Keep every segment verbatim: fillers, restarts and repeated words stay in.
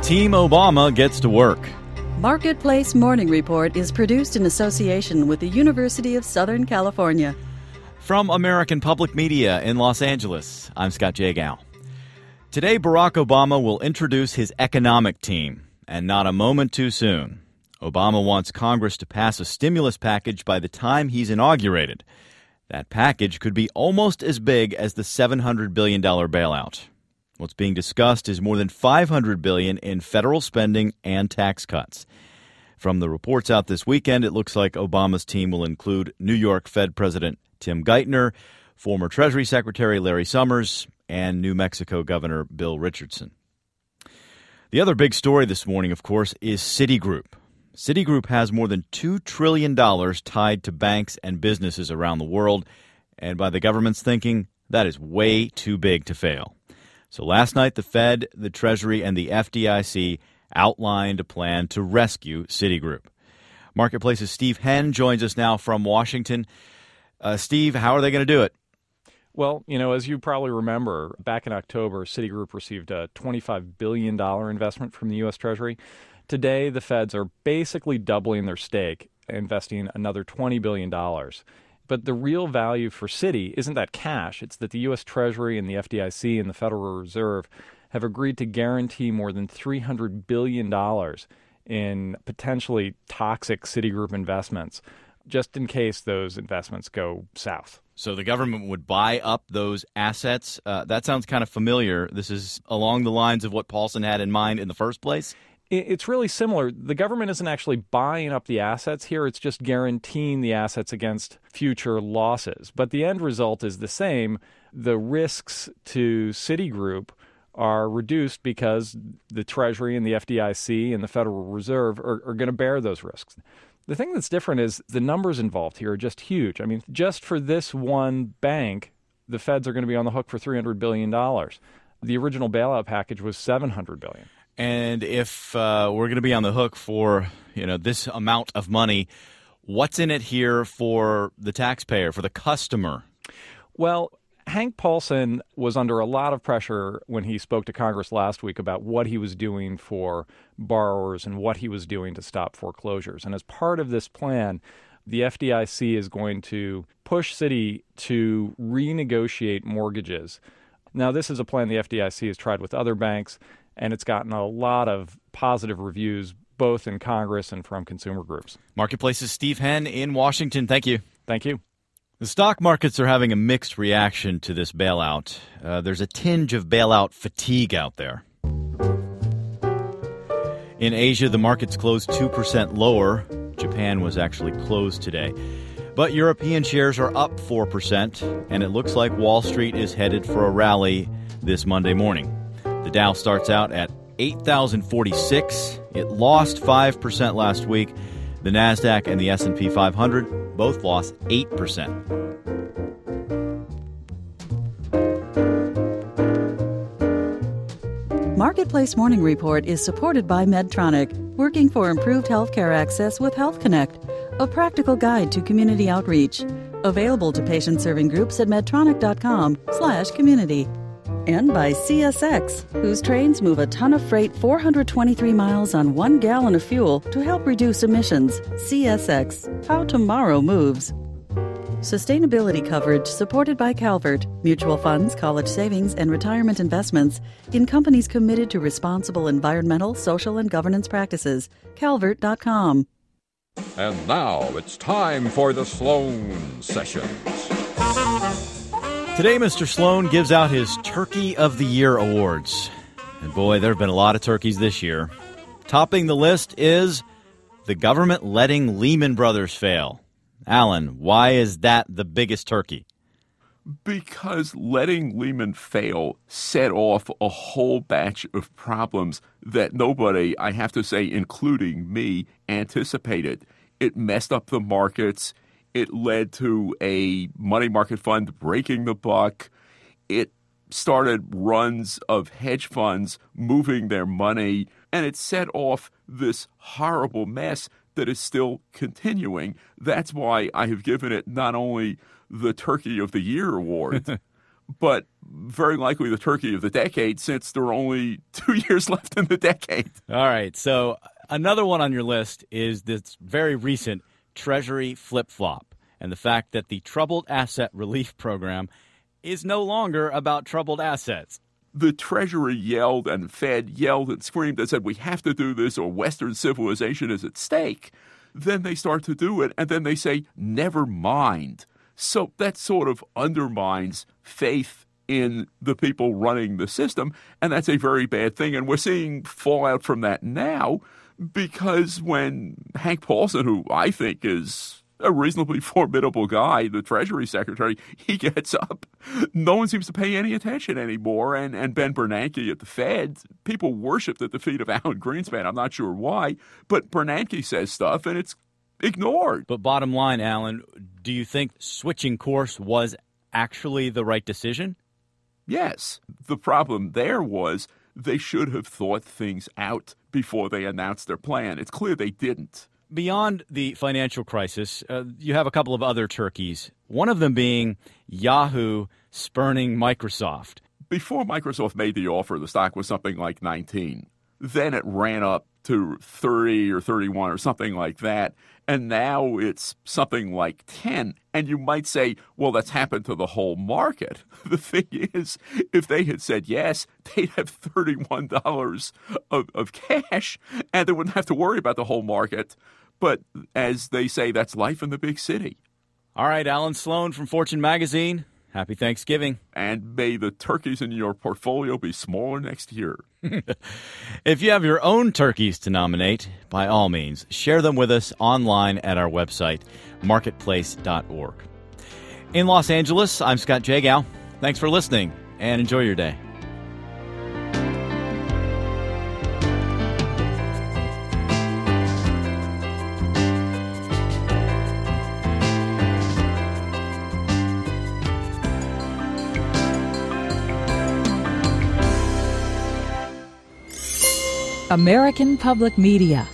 Team Obama gets to work. Marketplace Morning Report is produced in association with the University of Southern California. From American Public Media in Los Angeles, I'm Scott Jagow. Today, Barack Obama will introduce his economic team, and not a moment too soon. Obama wants Congress to pass a stimulus package by the time he's inaugurated. That package could be almost as big as the seven hundred billion dollars bailout. What's being discussed is more than five hundred billion dollars in federal spending and tax cuts. From the reports out this weekend, it looks like Obama's team will include New York Fed President Tim Geithner, former Treasury Secretary Larry Summers, and New Mexico Governor Bill Richardson. The other big story this morning, of course, is Citigroup. Citigroup has more than two trillion dollars tied to banks and businesses around the world, and by the government's thinking, that is way too big to fail. So last night, the Fed, the Treasury, and the F D I C outlined a plan to rescue Citigroup. Marketplace's Steve Henn joins us now from Washington. Uh, Steve, how are they going to do it? Well, you know, as you probably remember, back in October, Citigroup received a twenty-five billion dollars investment from the U S. Treasury. Today, the feds are basically doubling their stake, investing another twenty billion dollars. But the real value for Citi isn't that cash. It's that the U S. Treasury and the F D I C and the Federal Reserve have agreed to guarantee more than three hundred billion dollars in potentially toxic Citigroup investments, just in case those investments go south. So the government would buy up those assets. Uh, that sounds kind of familiar. This is along the lines of what Paulson had in mind in the first place. It's really similar. The government isn't actually buying up the assets here. It's just guaranteeing the assets against future losses. But the end result is the same. The risks to Citigroup are reduced because the Treasury and the F D I C and the Federal Reserve are, are going to bear those risks. The thing that's different is the numbers involved here are just huge. I mean, just for this one bank, the feds are going to be on the hook for three hundred billion dollars. The original bailout package was seven hundred billion dollars. And if uh, we're going to be on the hook for, you know, this amount of money, what's in it here for the taxpayer, for the customer? Well, Hank Paulson was under a lot of pressure when he spoke to Congress last week about what he was doing for borrowers and what he was doing to stop foreclosures. And as part of this plan, the F D I C is going to push Citi to renegotiate mortgages. Now, this is a plan the F D I C has tried with other banks, and it's gotten a lot of positive reviews, both in Congress and from consumer groups. Marketplace's Steve Henn in Washington. Thank you. Thank you. The stock markets are having a mixed reaction to this bailout. Uh, there's a tinge of bailout fatigue out there. In Asia, the markets closed two percent lower. Japan was actually closed today. But European shares are up four percent, and it looks like Wall Street is headed for a rally this Monday morning. The Dow starts out at eight thousand forty-six. It lost five percent last week. The NASDAQ and the S and P five hundred both lost eight percent. Marketplace Morning Report is supported by Medtronic, working for improved healthcare access with Health Connect, a practical guide to community outreach. Available to patient-serving groups at medtronic.com slash community. And by C S X, whose trains move a ton of freight four hundred twenty-three miles on one gallon of fuel to help reduce emissions. C S X, how tomorrow moves. Sustainability coverage supported by Calvert, mutual funds, college savings, and retirement investments in companies committed to responsible environmental, social, and governance practices. Calvert dot com. And now it's time for the Sloan Sessions. Today, Mister Sloan gives out his Turkey of the Year awards. And boy, there have been a lot of turkeys this year. Topping the list is the government letting Lehman Brothers fail. Alan, why is that the biggest turkey? Because letting Lehman fail set off a whole batch of problems that nobody, I have to say, including me, anticipated. It messed up the markets. It led to a money market fund breaking the buck. It started runs of hedge funds moving their money, and it set off this horrible mess that is still continuing. That's why I have given it not only the Turkey of the Year award, but very likely the turkey of the decade since there are only two years left in the decade. All right. So another one on your list is this very recent Treasury flip-flop and the fact that the Troubled Asset Relief Program is no longer about troubled assets. The Treasury yelled and Fed yelled and screamed and said, we have to do this or Western civilization is at stake. Then they start to do it, and then they say, never mind. So that sort of undermines faith in the people running the system, and that's a very bad thing. And we're seeing fallout from that now because when Hank Paulson, who I think is a reasonably formidable guy, the Treasury Secretary, he gets up. No one seems to pay any attention anymore. And, and Ben Bernanke at the Fed, people worshipped at the feet of Alan Greenspan. I'm not sure why, but Bernanke says stuff and it's ignored. But bottom line, Alan, do you think switching course was actually the right decision? Yes. The problem there was they should have thought things out before they announced their plan. It's clear they didn't. Beyond the financial crisis, uh, you have a couple of other turkeys, one of them being Yahoo spurning Microsoft. Before Microsoft made the offer, the stock was something like nineteen. Then it ran up to thirty or thirty-one or something like that. And now it's something like ten. And you might say, well, that's happened to the whole market. The thing is, if they had said yes, they'd have thirty-one dollars of, of cash, and they wouldn't have to worry about the whole market. But as they say, that's life in the big city. All right, Alan Sloan from Fortune Magazine. Happy Thanksgiving. And may the turkeys in your portfolio be smaller next year. If you have your own turkeys to nominate, by all means, share them with us online at our website, marketplace dot org. In Los Angeles, I'm Scott Jagow. Thanks for listening, and enjoy your day. American Public Media.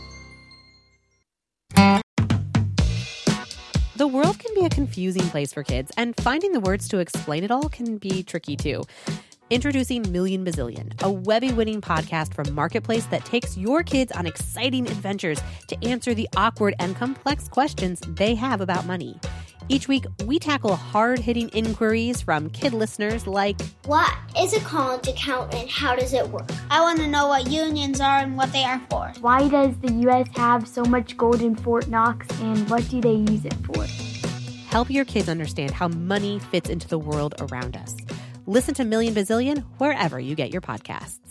The world can be a confusing place for kids, and finding the words to explain it all can be tricky too. Introducing Million Bazillion, a Webby-winning podcast from Marketplace that takes your kids on exciting adventures to answer the awkward and complex questions they have about money. Each week, we tackle hard-hitting inquiries from kid listeners like, what is a college account and how does it work? I want to know what unions are and what they are for. Why does the U S have so much gold in Fort Knox and what do they use it for? Help your kids understand how money fits into the world around us. Listen to Million Bazillion wherever you get your podcasts.